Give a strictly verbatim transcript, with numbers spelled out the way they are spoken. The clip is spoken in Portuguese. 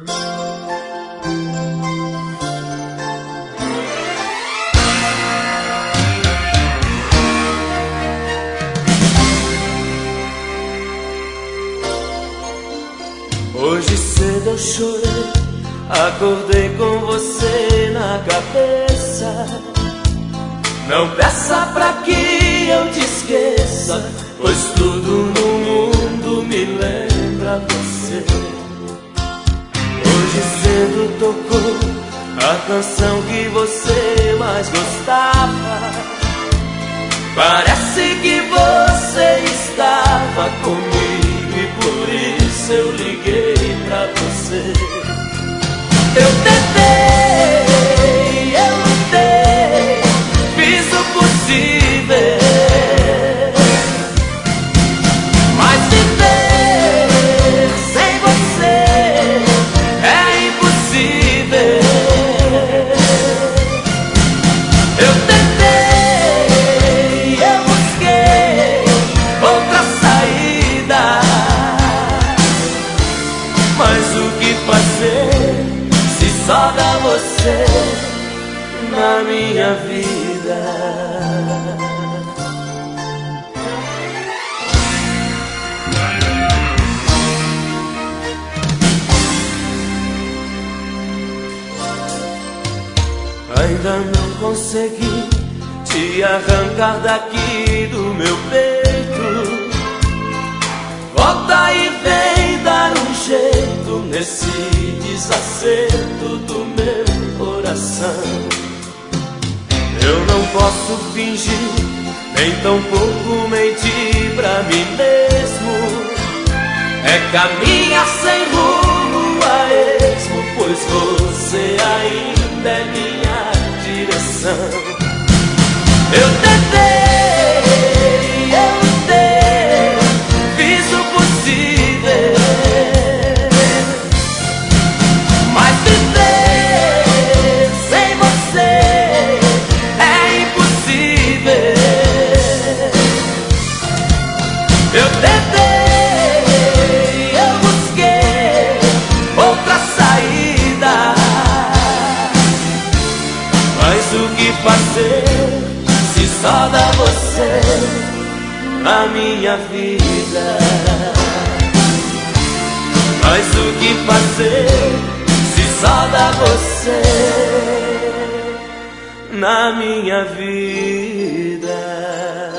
Hoje cedo eu chorei, acordei com você na cabeça. Não peça pra que eu te esqueça, pois tudo no mundo me lembra você. Hoje cedo tocou a canção que você mais gostava. Parece que você estava comigo e por isso eu liguei pra você. Eu tentei, eu lutei, fiz o possível, mas viver sem você é impossível. Eu tentei, eu busquei outra saída, mas o que fazer se só dá você na minha vida? Ainda não consegui te arrancar daqui do meu peito. Volta e vem dar um jeito nesse desacerto do meu coração. Eu não posso fingir, nem tampouco mentir pra mim mesmo. É caminhar sem rumo a esmo, pois você ainda é minha direção. Eu tentei, eu lutei, fiz o possível, mas viver sem você é impossível. Eu tentei, eu busquei outra saída, mas o que fazer se só dá você na minha vida? Mas o que fazer se só dá você na minha vida?